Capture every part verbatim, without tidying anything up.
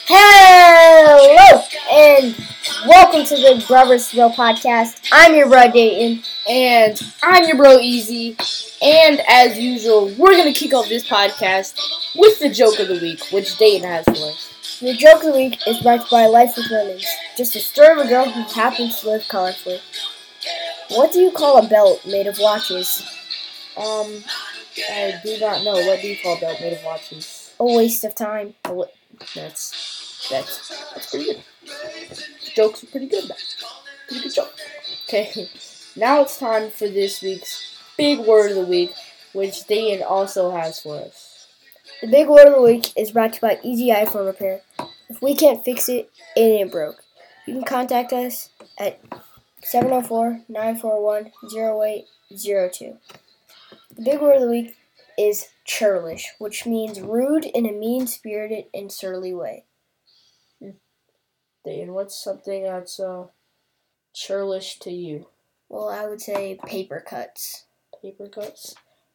Hello and welcome to the Brothers Real Podcast. I'm your bro Dayton, and I'm your bro Easy. And as usual, we're gonna kick off this podcast with the joke of the week, which Dayton has for us. The joke of the week is brought by Life with Lemons, just a story of a girl who happens to live colorfully. What do you call a belt made of watches? Um, I do not know. What do you call a belt made of watches? A waste of time. A wa- that's that's that's pretty good. The jokes are pretty good. Though. Pretty good joke. Okay, now it's time for this week's big word of the week, which Dayton also has for us. The big word of the week is brought to you by Easy iPhone Repair. If we can't fix it, it ain't broke. You can contact us at seven oh four, nine four one, oh eight oh two. The big word of the week is churlish, which means rude in a mean-spirited and surly way. Dayton, what's something that's uh, churlish to you? Well, I would say paper cuts. Paper cuts?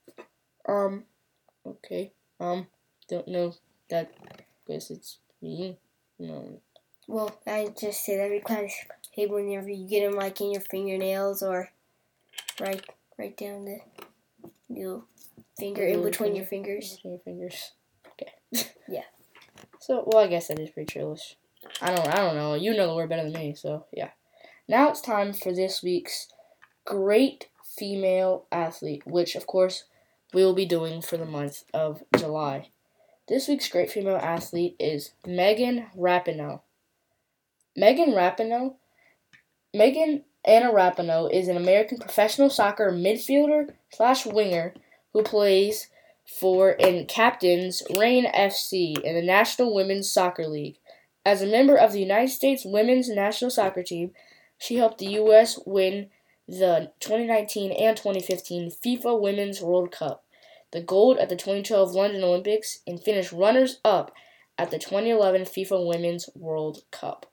Um, okay. Um, don't know that. Guess it's mean. No. Well, I just say that because hey, whenever you get them like in your fingernails or right, right down the little finger in between your fingers. Between your fingers. Okay. Yeah. So, well, I guess that is pretty churlish. I don't, I don't know. You know the word better than me, so yeah. Now it's time for this week's great female athlete, which of course we will be doing for the month of July. This week's great female athlete is Megan Rapinoe. Megan Rapinoe, Megan Anna Rapinoe is an American professional soccer midfielder slash winger who plays for and captains Reign F C in the National Women's Soccer League. As a member of the United States Women's National Soccer Team, she helped the U S win the twenty nineteen and twenty fifteen FIFA Women's World Cup, the gold at the twenty twelve London Olympics, and finished runners-up at the twenty eleven FIFA Women's World Cup.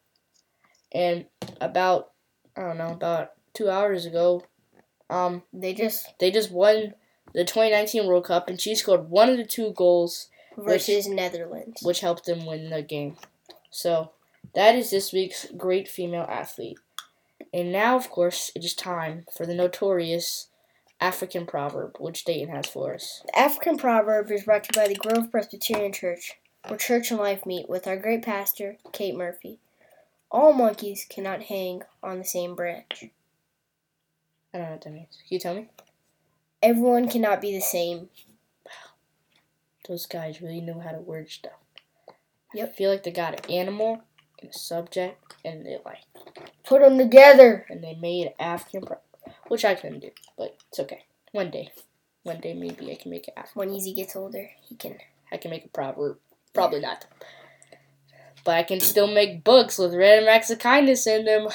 And about, I don't know, about two hours ago, um, they just they just won the twenty nineteen World Cup, and she scored one of the two goals versus which, Netherlands, which helped them win the game. So, that is this week's great female athlete. And now, of course, it is time for the notorious African proverb, which Dayton has for us. The African proverb is brought to you by the Grove Presbyterian Church, where church and life meet, with our great pastor, Kate Murphy. All monkeys cannot hang on the same branch. I don't know what that means. Can you tell me? Everyone cannot be the same. Wow. Those guys really know how to word stuff. Yep. I feel like they got an animal and a subject, and they like put them together, and they made African proverb, which I couldn't do, but it's okay. One day, one day maybe I can make it African. When Easy gets older, he can. I can make a proverb. Probably not, but I can still make books with random acts of kindness in them.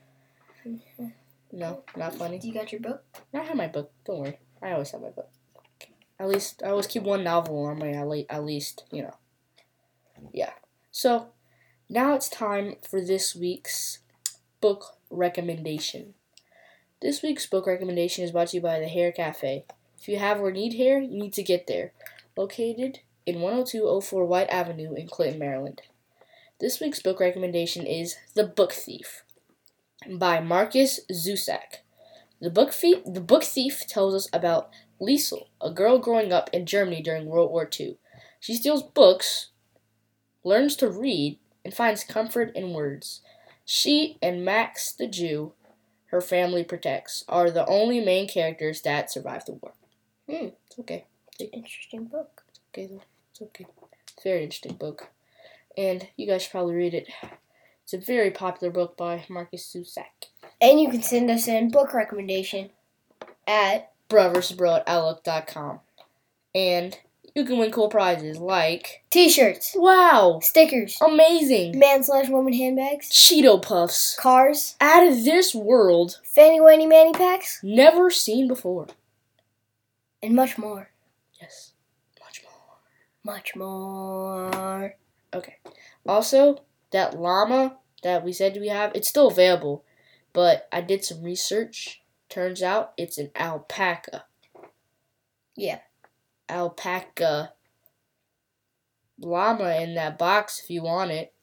No, not funny. Do you got your book? I have my book. Don't worry. I always have my book. At least I always keep one novel on my at least, you know. Yeah. So, now it's time for this week's book recommendation. This week's book recommendation is brought to you by the Hair Cafe. If you have or need hair, you need to get there. Located in one oh two oh four White Avenue in Clinton, Maryland. This week's book recommendation is The Book Thief by Marcus Zusak. The book, thief, the book Thief tells us about Liesel, a girl growing up in Germany during World War Two. She steals books, learns to read, and finds comfort in words. She and Max the Jew, her family protects, are the only main characters that survive the war. Hmm, it's okay. It's an interesting book. It's okay, though. It's okay. It's a very interesting book. And you guys should probably read it. It's a very popular book by Marcus Zusak. And you can send us in book recommendation at brothersbro at outlook dot com. And you can win cool prizes like T-shirts. Wow. Stickers. Amazing. Man slash woman handbags. Cheeto Puffs. Cars. Out of this world. Fanny Wanny Manny packs. Never seen before. And much more. Yes. Much more. Much more. Okay. Also, that llama that we said we have, it's still available. But I did some research. Turns out it's an alpaca. Yeah. Alpaca llama in that box if you want it.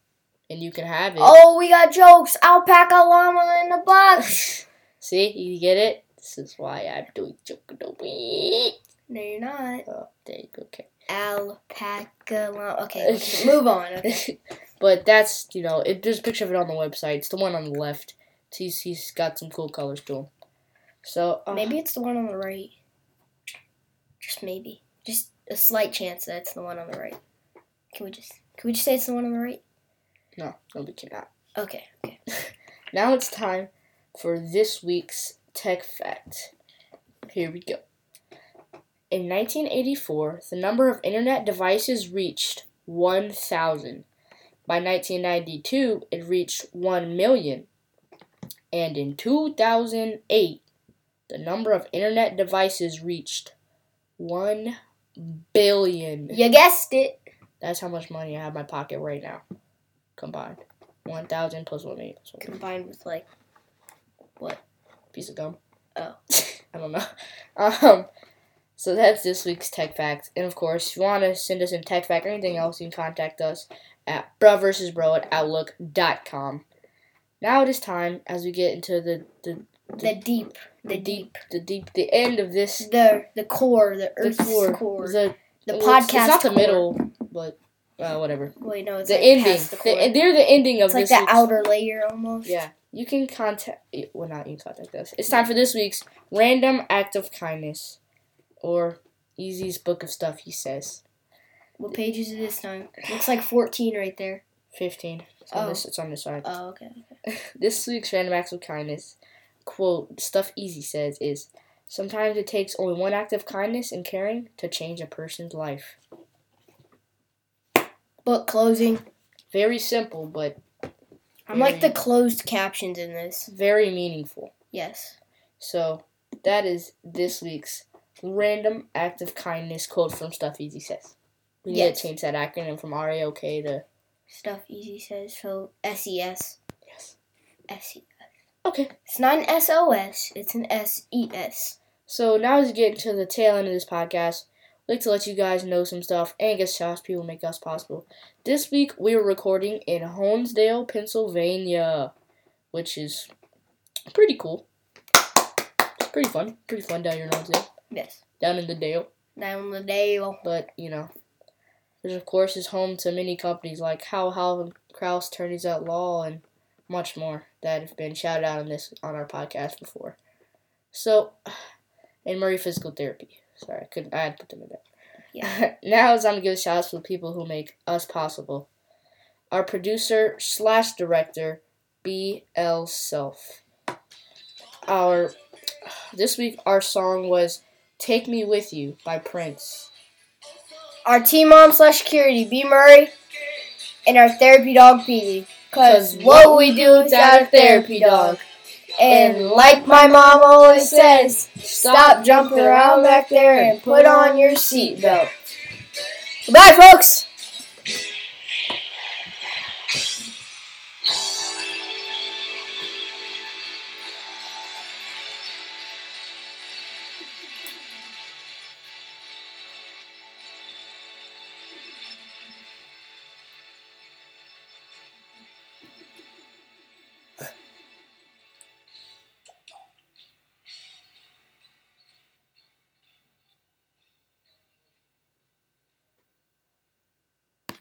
and you can have it. Oh, we got jokes. Alpaca llama in the box. See, you get it? This is why I'm doing joke of the week. No, you're not. Oh, there you go. Okay. Alpaca llama. Okay, let's move on. Okay. But that's, you know, it, there's a picture of it on the website. It's the one on the left. He's, he's got some cool colors to him. So uh, maybe it's the one on the right. Just maybe. Just a slight chance that it's the one on the right. Can we just can we just say it's the one on the right? No, no, we cannot. Okay. Okay. Now it's time for this week's tech fact. Here we go. In nineteen eighty-four, the number of internet devices reached one thousand. By nineteen ninety-two, it reached one million. And in two thousand eight, the number of internet devices reached one billion. You guessed it. That's how much money I have in my pocket right now, combined. one thousand plus one million. Plus one million. Combined with, like, what? Piece of gum. Oh. I don't know. Um, so that's this week's Tech Fact. And, of course, if you want to send us in Tech Fact or anything else, you can contact us at bruhversusbro at outlook dot com. Now it is time, as we get into the... The, the, the deep. The, the deep. deep. The deep. The end of this... The the core. The The Earth's core. core. The, The well, it's- podcast It's not the core. middle, but uh, whatever. Wait, no, it's The like ending. past the core. The, they're the ending of It's like this the week's- outer layer almost. Yeah. You can contact... Well, not you can contact us. It's time for this week's Random Act of Kindness. Or Easy's Book of Stuff He Says. What page is it this time? Looks like fourteen right there. fifteen. It's on, Oh. this, it's on this side. Oh, okay. okay. This week's Random Acts of Kindness quote, Stuff Easy says, is, sometimes it takes only one act of kindness and caring to change a person's life. Book closing. Very simple, but I'm like the closed captions in this. very meaningful. Yes. So, that is this week's Random Act of Kindness quote from Stuff Easy Says. We need Yes. to change that acronym from R A O K to... Stuff Easy says so. S E S. Yes. S E S. Okay. It's not an S O S. It's an S E S. So, now as we get into the tail end of this podcast, I'd like to let you guys know some stuff and get shout outs people make us possible. This week, we were recording in Honesdale, Pennsylvania, which is pretty cool. It's pretty fun. Pretty fun down here in Honesdale. Yes. Down in the Dale. Down the Dale. But, you know, which of course is home to many companies like Howell Halvin Krause, Attorneys at Law, and much more that have been shouted out on this on our podcast before. So, and Murray Physical Therapy. Sorry, I couldn't. I had to put them in there. Yeah. Now it's time to give shout outs to the people who make us possible. Our producer slash director, B L Self. Our this week our song was "Take Me With You" by Prince. Our team mom slash security, B Murray, and our therapy dog, Peely. Cause what we do is out of therapy dog. And like my mom always says, stop jumping around back there and put on your seatbelt. Goodbye, folks.